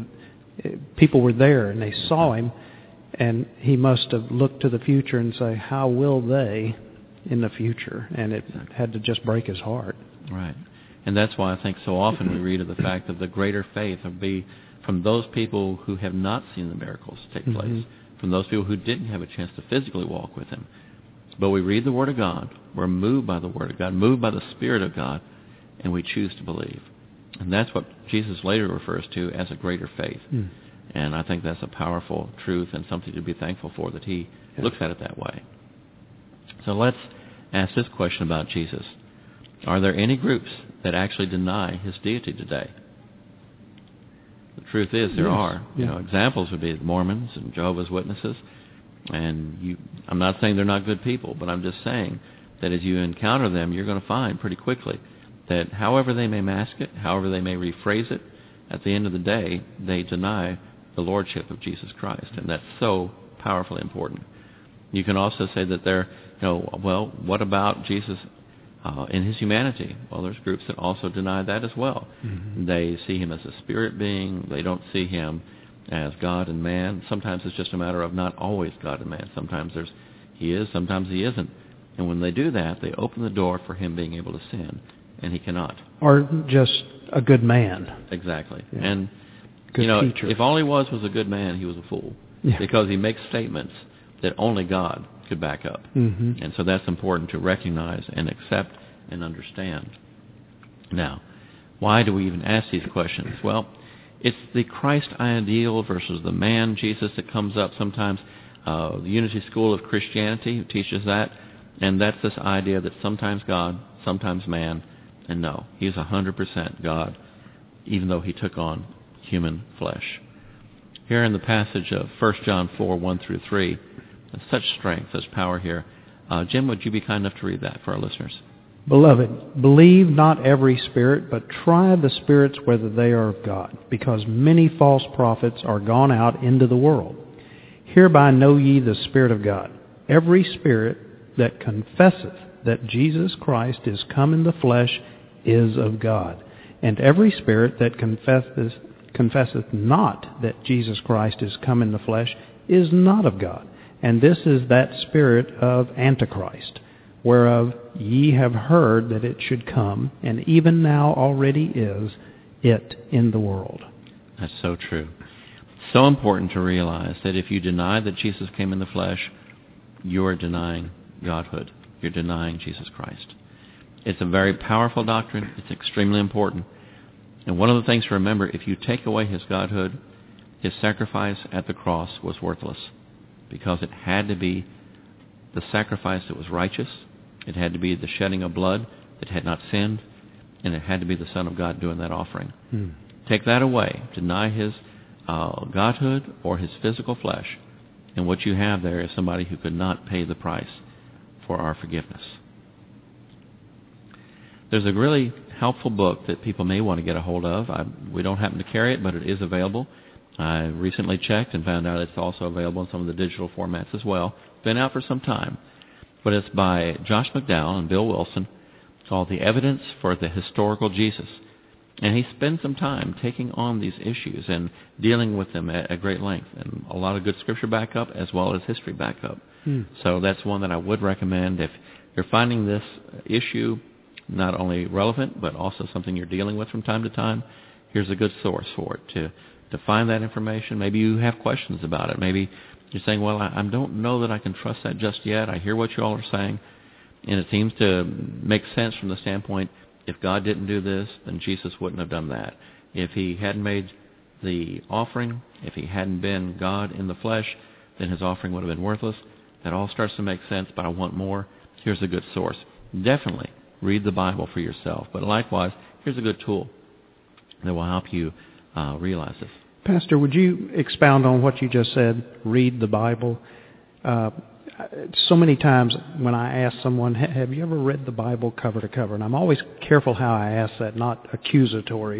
people were there, and they saw him, and he must have looked to the future and say, how will they in the future? And it had to just break his heart. Right. And that's why I think so often we read of the fact that the greater faith would be from those people who have not seen the miracles take place, from those people who didn't have a chance to physically walk with him. But we read the Word of God, we're moved by the Word of God, moved by the Spirit of God, and we choose to believe. And that's what Jesus later refers to as a greater faith. And I think that's a powerful truth and something to be thankful for, that he looks at it that way. So let's ask this question about Jesus. Are there any groups that actually deny his deity today? The truth is there are. You know, examples would be Mormons and Jehovah's Witnesses. And I'm not saying they're not good people, but I'm just saying that as you encounter them, you're going to find pretty quickly that however they may mask it, however they may rephrase it, at the end of the day, they deny the lordship of Jesus Christ. And that's so powerfully important. You can also say that they're, well, what about Jesus in his humanity? Well, there's groups that also deny that as well. They see him as a spirit being. They don't see him as God and man. Sometimes it's just a matter of not always God and man. Sometimes he is, sometimes he isn't. And when they do that, they open the door for him being able to sin, and he cannot. Or just a good man. Exactly. Yeah. And, good teacher. If all he was a good man, he was a fool. Because he makes statements that only God could back up. And so that's important to recognize and accept and understand. Now, why do we even ask these questions? Well, it's the Christ ideal versus the man Jesus that comes up sometimes. The Unity School of Christianity teaches that, and that's this idea that sometimes God, sometimes man, and no, he's 100% God, even though he took on human flesh. Here in the passage of 1 John 4, 1 through 3, there's such strength, such power here. Jim, would you be kind enough to read that for our listeners? Beloved, believe not every spirit, but try the spirits whether they are of God, because many false prophets are gone out into the world. Hereby know ye the Spirit of God. Every spirit that confesseth that Jesus Christ is come in the flesh is of God. And every spirit that confesseth not that Jesus Christ is come in the flesh is not of God. And this is that spirit of Antichrist, whereof ye have heard that it should come, and even now already is it in the world. That's so true. So important to realize that if you deny that Jesus came in the flesh, you're denying Godhood. You're denying Jesus Christ. It's a very powerful doctrine. It's extremely important. And one of the things to remember, if you take away his Godhood, his sacrifice at the cross was worthless, because it had to be the sacrifice that was righteous. It had to be the shedding of blood that had not sinned, and it had to be the Son of God doing that offering. Take that away, deny his Godhood or his physical flesh, and what you have there is somebody who could not pay the price for our forgiveness. There's a really helpful book that people may want to get a hold of. We don't happen to carry it, but it is available. I recently checked and found out it's also available in some of the digital formats as well. It's been out for some time. But it's by Josh McDowell and Bill Wilson. It's called The Evidence for the Historical Jesus. And he spends some time taking on these issues and dealing with them at great length. And a lot of good scripture backup as well as history backup. So that's one that I would recommend. If you're finding this issue not only relevant, but also something you're dealing with from time to time, here's a good source for it to find that information. Maybe you have questions about it. Maybe you're saying, well, I don't know that I can trust that just yet. I hear what you all are saying, and it seems to make sense from the standpoint, if God didn't do this, then Jesus wouldn't have done that. If he hadn't made the offering, if he hadn't been God in the flesh, then his offering would have been worthless. That all starts to make sense, but I want more. Here's a good source. Definitely read the Bible for yourself, but likewise, here's a good tool that will help you realize this. Pastor, would you expound on what you just said, read the Bible? So many times when I ask someone, have you ever read the Bible cover to cover? And I'm always careful how I ask that, not accusatory.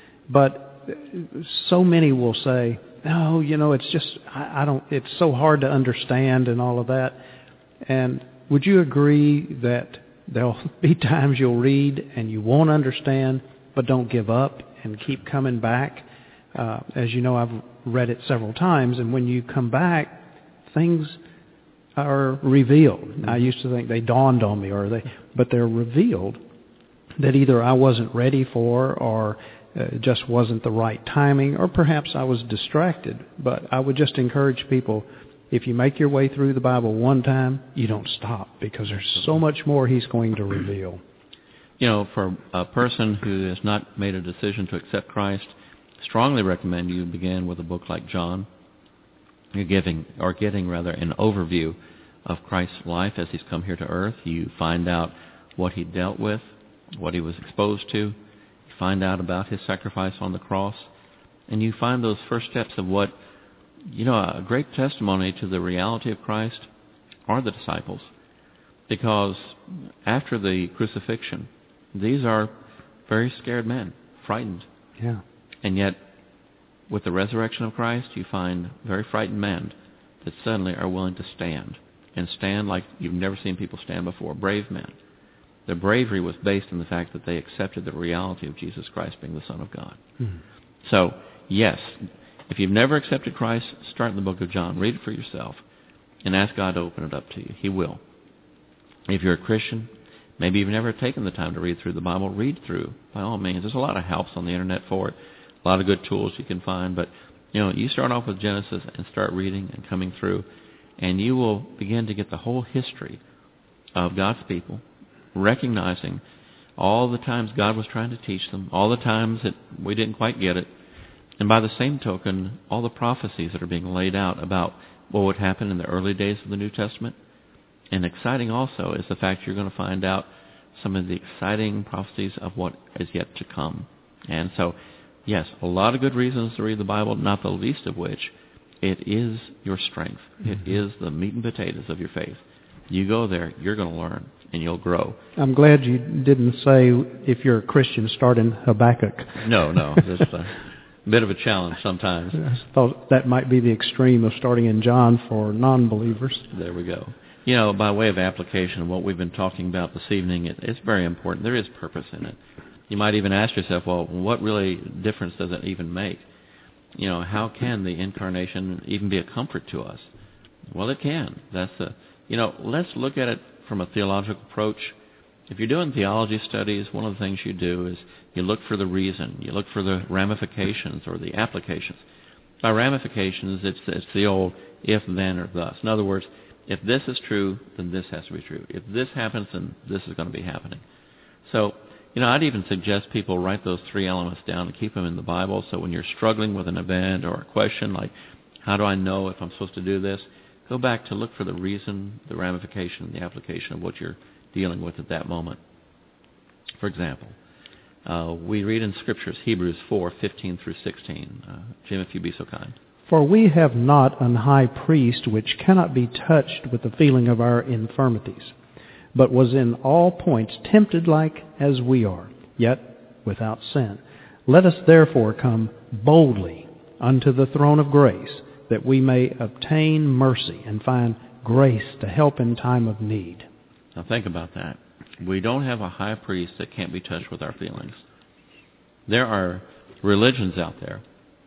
But so many will say, no, it's just, I don't, it's so hard to understand and all of that. And would you agree that there'll be times you'll read and you won't understand, but don't give up and keep coming back? As you know, I've read it several times, and when you come back, things are revealed. I used to think they dawned on me, but they're revealed that either I wasn't ready for, or just wasn't the right timing, or perhaps I was distracted. But I would just encourage people, if you make your way through the Bible one time, you don't stop, because there's so much more he's going to reveal. For a person who has not made a decision to accept Christ, strongly recommend you begin with a book like John. You're getting an overview of Christ's life as he's come here to earth. You find out what he dealt with, what he was exposed to. You find out about his sacrifice on the cross. And you find those first steps of what, a great testimony to the reality of Christ are the disciples. Because after the crucifixion, these are very scared men, frightened. Yeah. And yet, with the resurrection of Christ, you find very frightened men that suddenly are willing to stand, and stand like you've never seen people stand before, brave men. Their bravery was based on the fact that they accepted the reality of Jesus Christ being the Son of God. So, yes, if you've never accepted Christ, start in the book of John. Read it for yourself, and ask God to open it up to you. He will. If you're a Christian, maybe you've never taken the time to read through the Bible, read through, by all means. There's a lot of helps on the internet for it. A lot of good tools you can find, but you start off with Genesis and start reading and coming through, and you will begin to get the whole history of God's people, recognizing all the times God was trying to teach them, all the times that we didn't quite get it, and by the same token, all the prophecies that are being laid out about what would happen in the early days of the New Testament. And exciting also is the fact you're going to find out some of the exciting prophecies of what is yet to come. And so, yes, a lot of good reasons to read the Bible, not the least of which, it is your strength. It is the meat and potatoes of your faith. You go there, you're going to learn, and you'll grow. I'm glad you didn't say, if you're a Christian, start in Habakkuk. No. It's a bit of a challenge sometimes. I thought that might be the extreme of starting in John for non-believers. There we go. By way of application of what we've been talking about this evening, it's very important. There is purpose in it. You might even ask yourself, well, what really difference does it even make? How can the incarnation even be a comfort to us? Well, it can. Let's look at it from a theological approach. If you're doing theology studies, one of the things you do is you look for the reason. You look for the ramifications or the applications. By ramifications, it's the old if, then, or thus. In other words, if this is true, then this has to be true. If this happens, then this is going to be happening. So, I'd even suggest people write those three elements down and keep them in the Bible, so when you're struggling with an event or a question like, how do I know if I'm supposed to do this? Go back to look for the reason, the ramification, the application of what you're dealing with at that moment. For example, we read in Scriptures, Hebrews 4:15 through 16. Jim, if you'd be so kind. For we have not an high priest which cannot be touched with the feeling of our infirmities, but was in all points tempted like as we are, yet without sin. Let us therefore come boldly unto the throne of grace, that we may obtain mercy and find grace to help in time of need. Now think about that. We don't have a high priest that can't be touched with our feelings. There are religions out there.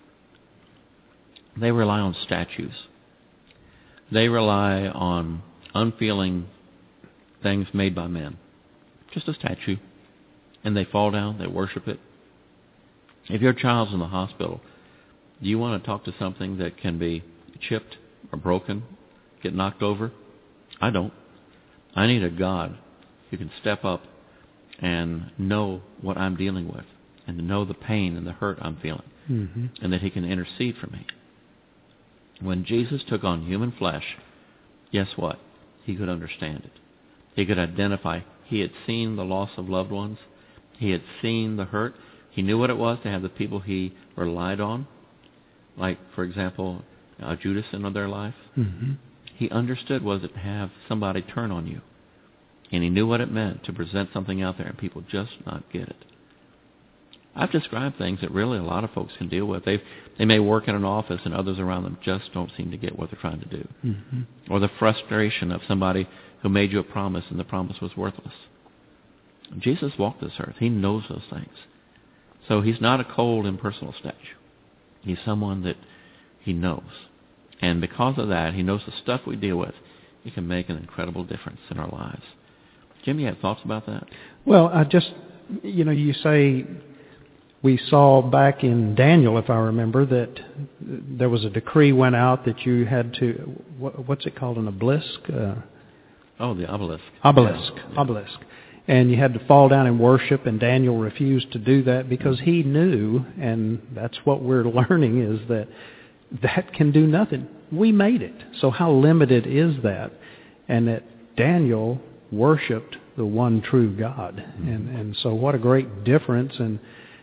They rely on statues. They rely on unfeeling things made by men. Just a statue. And they fall down, they worship it. If your child's in the hospital, do you want to talk to something that can be chipped or broken, get knocked over? I don't. I need a God who can step up and know what I'm dealing with and to know the pain and the hurt I'm feeling, and that he can intercede for me. When Jesus took on human flesh, guess what? He could understand it. He could identify. He had seen the loss of loved ones. He had seen the hurt. He knew what it was to have the people he relied on, like, for example, Judas in their life. He understood what it to have somebody turn on you. And he knew what it meant to present something out there and people just not get it. I've described things that really a lot of folks can deal with. They may work in an office and others around them just don't seem to get what they're trying to do. Or the frustration of somebody who made you a promise and the promise was worthless. Jesus walked this earth. He knows those things. So he's not a cold, impersonal statue. He's someone that he knows. And because of that, he knows the stuff we deal with. It can make an incredible difference in our lives. Jim, you have thoughts about that? Well, I just, you say we saw back in Daniel, if I remember, that there was a decree went out that you had to, what's it called, an obelisk? The obelisk. Obelisk. And you had to fall down and worship, and Daniel refused to do that because he knew, and that's what we're learning, is that can do nothing. We made it. So how limited is that? And that Daniel worshipped the one true God. And so what a great difference. And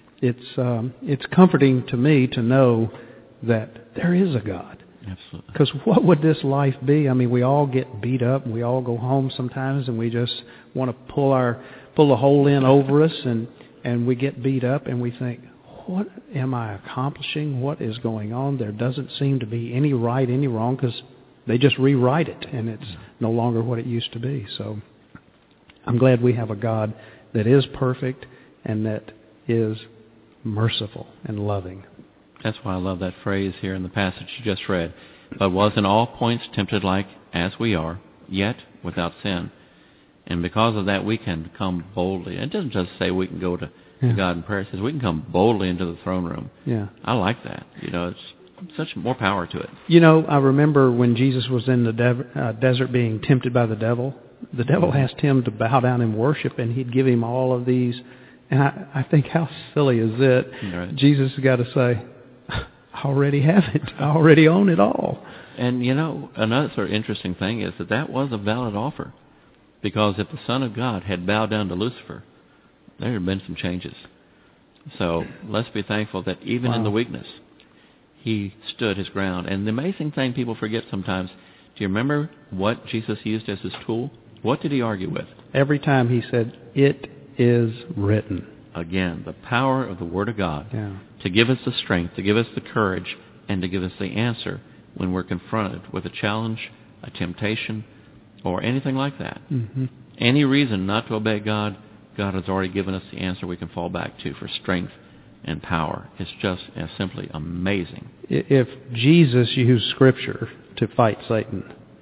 it's comforting to me to know that there is a God. Absolutely. Because what would this life be? I mean, we all get beat up, and we all go home sometimes, and we just want to pull the hole in over us, and we get beat up, and we think, what am I accomplishing? What is going on? There doesn't seem to be any right, any wrong, because they just rewrite it, and it's no longer what it used to be. So I'm glad we have a God that is perfect and that is merciful and loving. That's why I love that phrase here in the passage you just read. But was in all points tempted like as we are, yet without sin. And because of that, we can come boldly. It doesn't just say we can go to God in prayer. It says we can come boldly into the throne room. Yeah. I like that. It's such more power to it. I remember when Jesus was in the desert being tempted by the devil asked him to bow down and worship, and he'd give him all of these. And I think, how silly is it? Right. Jesus has got to say, I already have it. I already own it all. And, another sort of interesting thing is that was a valid offer. Because if the Son of God had bowed down to Lucifer, there had been some changes. So let's be thankful that even in the weakness, he stood his ground. And the amazing thing people forget sometimes, Do you remember what Jesus used as his tool? What did he argue with? Every time he said, "It is written." Again, the power of the Word of God Yeah. to give us the strength, to give us the courage, and to give us the answer when we're confronted with a challenge, a temptation, or anything like that. Mm-hmm. Any reason not to obey God, God has already given us the answer we can fall back to for strength and power. It's just simply amazing. If Jesus used Scripture to fight Satan,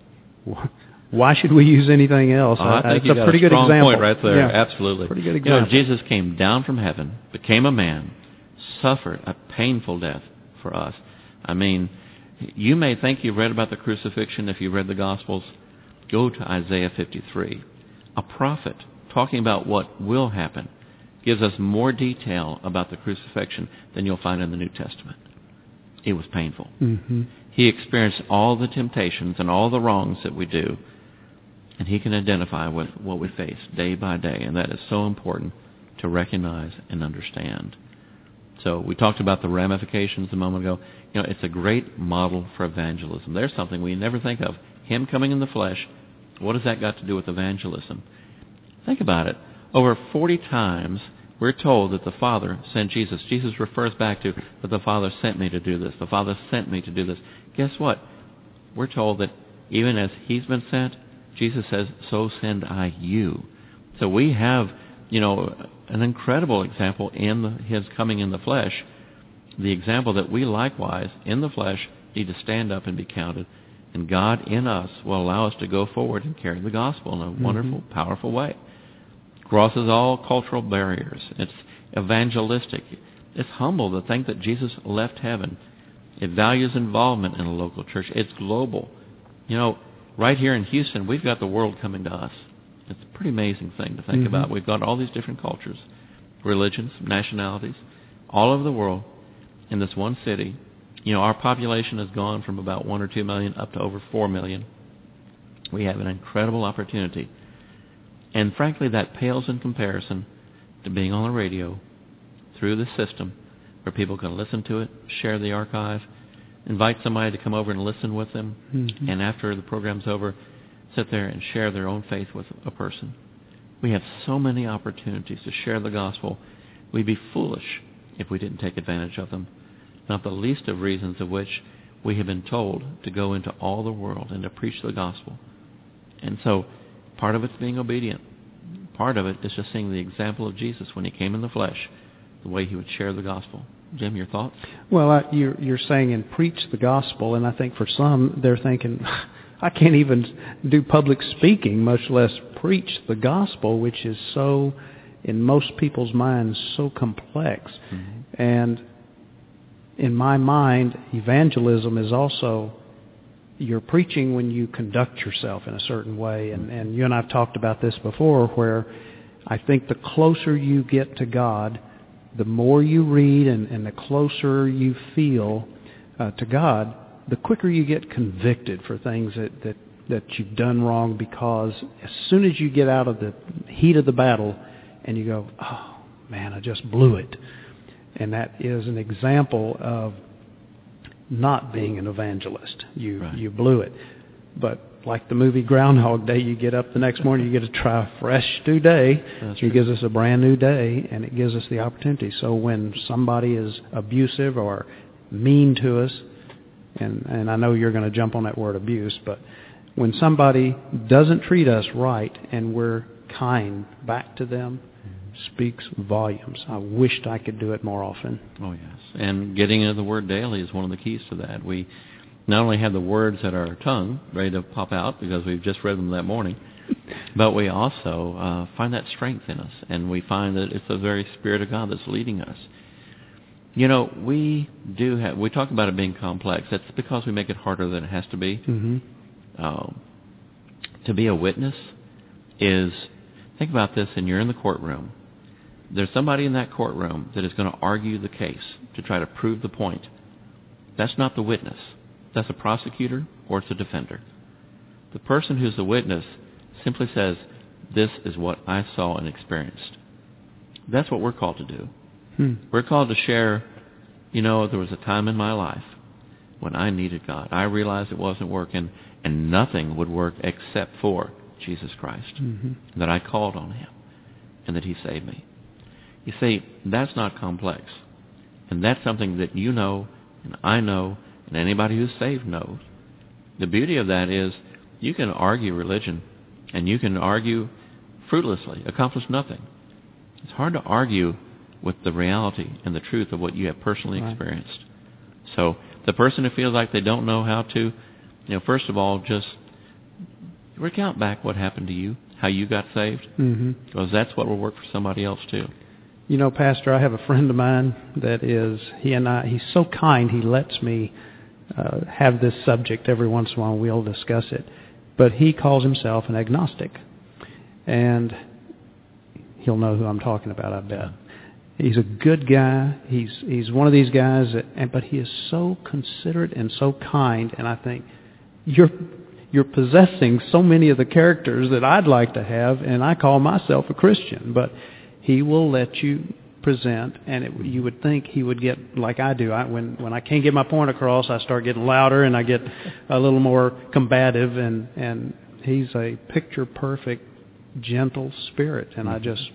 why should we use anything else? I think it's a pretty good strong example. point right there. Yeah. Absolutely. Pretty good example. Jesus came down from heaven, became a man, suffered a painful death for us. I mean, you may think you've read about the crucifixion if you've read the Gospels. Go to Isaiah 53. A prophet talking about what will happen gives us more detail about the crucifixion than you'll find in the New Testament. It was painful. Mm-hmm. He experienced all the temptations and all the wrongs that we do, and he can identify with what we face day by day, and that is so important to recognize and understand. So we talked about the ramifications a moment ago. It's a great model for evangelism. There's something we never think of. Him coming in the flesh, what has that got to do with evangelism? Think about it. Over 40 times, we're told that the Father sent Jesus. Jesus refers back to that the Father sent me to do this. The Father sent me to do this. Guess what? We're told that even as he's been sent, Jesus says, so send I you. So we have, an incredible example in his coming in the flesh, the example that we likewise, in the flesh, need to stand up and be counted. And God in us will allow us to go forward and carry the gospel in a wonderful, powerful way. Crosses all cultural barriers. It's evangelistic. It's humble to think that Jesus left heaven. It values involvement in a local church. It's global. Right here in Houston, we've got the world coming to us. It's a pretty amazing thing to think about. We've got all these different cultures, religions, nationalities, all over the world in this one city. Our population has gone from about 1 or 2 million up to over 4 million. We have an incredible opportunity. And frankly, that pales in comparison to being on the radio through the system where people can listen to it, share the archive, invite somebody to come over and listen with them, and after the program's over, sit there and share their own faith with a person. We have so many opportunities to share the gospel. We'd be foolish if we didn't take advantage of them, not the least of reasons of which we have been told to go into all the world and to preach the gospel. And so part of it's being obedient. Part of it is just seeing the example of Jesus when he came in the flesh, the way he would share the gospel. Jim, your thoughts? Well, you're saying and preach the gospel, and I think for some, they're thinking, I can't even do public speaking, much less preach the gospel, which is so, in most people's minds, so complex. And in my mind, evangelism is also, you're preaching when you conduct yourself in a certain way. And you and I have talked about this before, where I think the closer you get to God, the more you read and the closer you feel to God, the quicker you get convicted for things that you've done wrong, because as soon as you get out of the heat of the battle and you go, oh, man, I just blew it. And that is an example of not being an evangelist. You blew it. But like the movie Groundhog Day, you get up the next morning, you get to try a fresh new day. He gives us a brand new day, and it gives us the opportunity. So when somebody is abusive or mean to us, and I know you're going to jump on that word abuse, but when somebody doesn't treat us right and we're kind back to them, speaks volumes. I wished I could do it more often. Oh, yes. And getting into the Word daily is one of the keys to that. We not only have the words at our tongue ready to pop out because we've just read them that morning, but we also find that strength in us, and we find that it's the very Spirit of God that's leading us. We talk about it being complex. That's because we make it harder than it has to be. To be a witness is, think about this, and you're in the courtroom. There's somebody in that courtroom that is going to argue the case to try to prove the point. That's not the witness. That's a prosecutor or it's a defender. The person who's the witness simply says, this is what I saw and experienced. That's what we're called to do. We're called to share, there was a time in my life when I needed God. I realized it wasn't working, and nothing would work except for Jesus Christ, that I called on him, and that he saved me. You see, that's not complex. And that's something that you know, and I know, and anybody who's saved knows. The beauty of that is you can argue religion, and you can argue fruitlessly, accomplish nothing. It's hard to argue with the reality and the truth of what you have personally experienced. So the person who feels like they don't know how to, first of all, just recount back what happened to you, how you got saved, because that's what will work for somebody else too. Pastor, I have a friend of mine that he's so kind, he lets me have this subject every once in a while. We'll discuss it. But he calls himself an agnostic. And he'll know who I'm talking about, I bet. He's a good guy. He's one of these guys, but he is so considerate and so kind. And I think you're possessing so many of the characters that I'd like to have, and I call myself a Christian. But he will let you present, and you would think he would get like I do. When I can't get my point across, I start getting louder, and I get a little more combative, and he's a picture-perfect, gentle spirit, and I just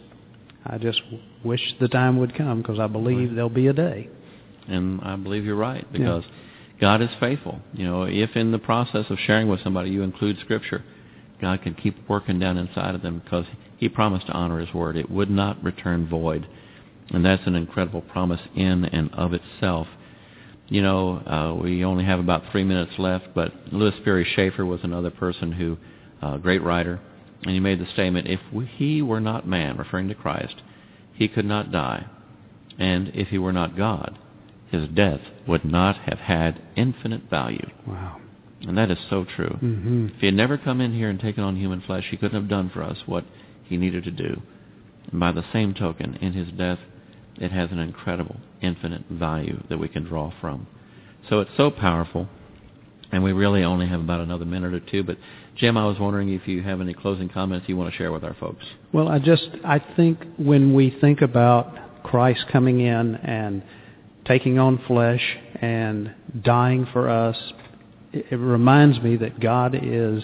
wish the time would come, because I believe there'll be a day. And I believe you're right, because God is faithful. If in the process of sharing with somebody you include Scripture, God can keep working down inside of them, because he promised to honor his word. It would not return void. And that's an incredible promise in and of itself. We only have about 3 minutes left, but Louis Sperry Schaefer was another person who, great writer, and he made the statement, if he were not man, referring to Christ, he could not die. And if he were not God, his death would not have had infinite value. Wow. And that is so true. If he had never come in here and taken on human flesh, he couldn't have done for us what he needed to do. And by the same token, in his death, it has an incredible, infinite value that we can draw from. So it's so powerful, and we really only have about another minute or two. But, Jim, I was wondering if you have any closing comments you want to share with our folks. Well, I think when we think about Christ coming in and taking on flesh and dying for us, it reminds me that God is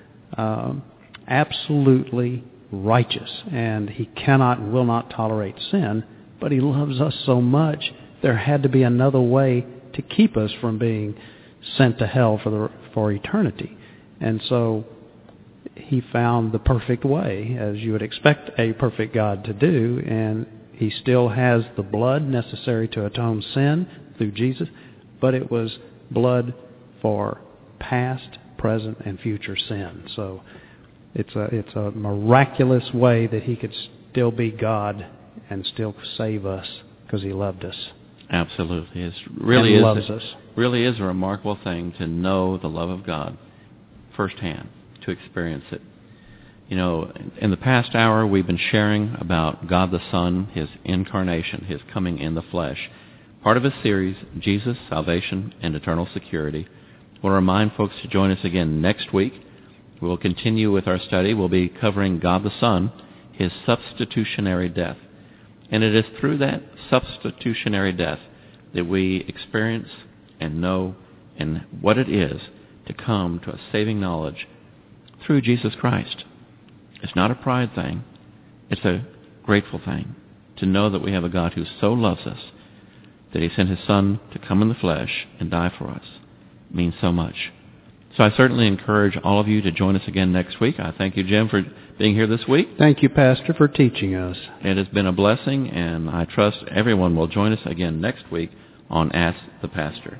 absolutely righteous, and he will not tolerate sin, but he loves us so much, there had to be another way to keep us from being sent to hell for eternity. And so he found the perfect way, as you would expect a perfect God to do, and he still has the blood necessary to atone sin through Jesus, but it was blood for past, present, and future sin. So it's a miraculous way that he could still be God and still save us, because he loved us. Absolutely. It loves us. Really is a remarkable thing to know the love of God firsthand, to experience it. In the past hour, we've been sharing about God the Son, his incarnation, his coming in the flesh. Part of a series, Jesus, Salvation, and Eternal Security. We'll remind folks to join us again next week. We will continue with our study. We'll be covering God the Son, his substitutionary death. And it is through that substitutionary death that we experience and know and what it is to come to a saving knowledge through Jesus Christ. It's not a pride thing. It's a grateful thing to know that we have a God who so loves us that he sent his Son to come in the flesh and die for us. It means so much. So I certainly encourage all of you to join us again next week. I thank you, Jim, for being here this week. Thank you, Pastor, for teaching us. It has been a blessing, and I trust everyone will join us again next week on Ask the Pastor.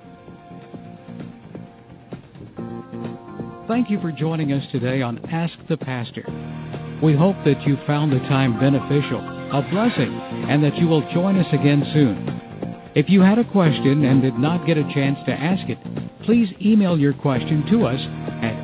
Thank you for joining us today on Ask the Pastor. We hope that you found the time beneficial, a blessing, and that you will join us again soon. If you had a question and did not get a chance to ask it, please email your question to us at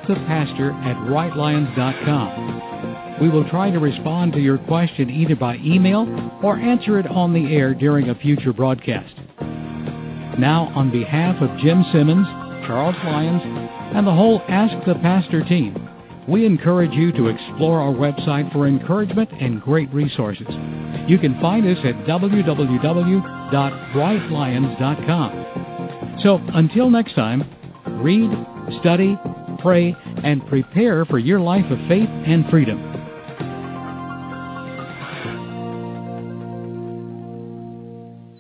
askthepastor@rightlions.com. We will try to respond to your question either by email or answer it on the air during a future broadcast. Now, on behalf of Jim Simmons, Charles Lyons, and the whole Ask the Pastor team, we encourage you to explore our website for encouragement and great resources. You can find us at www.rightlions.com. So until next time, read, study, pray, and prepare for your life of faith and freedom.